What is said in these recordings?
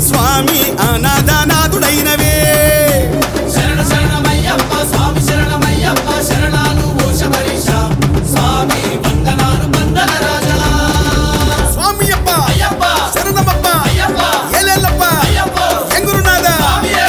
స్వామి అనాథనాథుడైనవే శరణ శరణమయ్యప్ప స్వామి శరణమయ్యప్ప శరణాలు ఓ శబరీశ స్వామి వందనాలు వందన రాజా స్వామి అప్ప అయ్యప్ప శరణమప్ప అయ్యప్ప ఏలేలప్ప అయ్యప్ప ఎంగురునాథ స్వామియే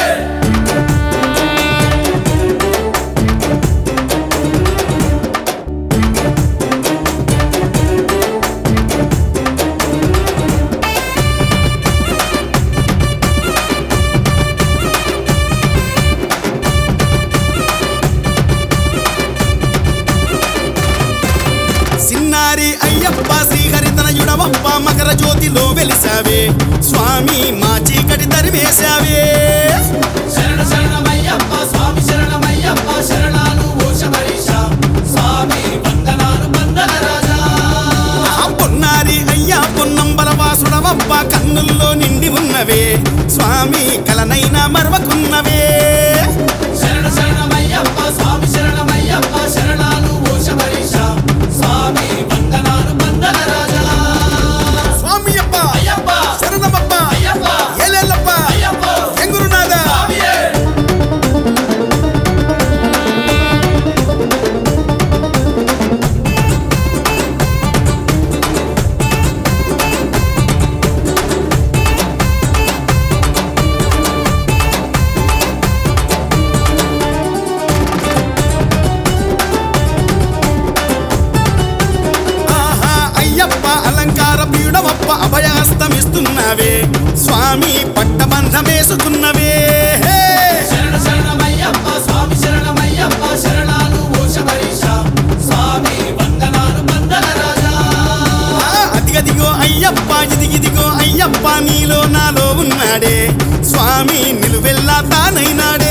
సిన్నారి అయ్యప్ప శ్రీహరితనయుడవప్ప మకర జ్యోతిలో వెలిసావే స్వామి మా చీకటి తరిమేశావే శరణ శరణమయ్యప్ప స్వామి శరణమయ్యప్ప శరణాలు ఓ శబరీశ స్వామి వందనాలు వందన రాజా ఆ పొన్నారి అయ్యా పొన్నంబల వాసుడవప్ప కన్నుల్లో నిండి ఉన్నవే స్వామి కలనైనా మరవకున్నవే శరణ శరణమయ్యప్ప స్వామి శరణమయ్యప్ప శరణాలు ఓ శబరీశ స్వామి వందనాలు వందన రాజా స్వామి అప్ప అయ్యప్ప శరణమప్ప అయ్యప్ప ఏలేలప్ప అయ్యప్ప ఎంగురునాథ స్వామియే ఆహా అయ్యప్ప అలంకార ప్రియుడవప్ప అభయహస్తమిస్తున్నవే స్వామి పట్టబంధమేసుకున్నవే హే! శరణ శరణమయ్యప్ప స్వామి శరణమయ్యప్ప శరణాలు ఓ శబరీశ స్వామి వందనాలు వందన రాజా అదిగదిగో అయ్యప్ప ఇదిగిదిగో అయ్యప్ప నీలో నాలో ఉన్నాడే స్వామి నిలువెల్లా తానైనాడే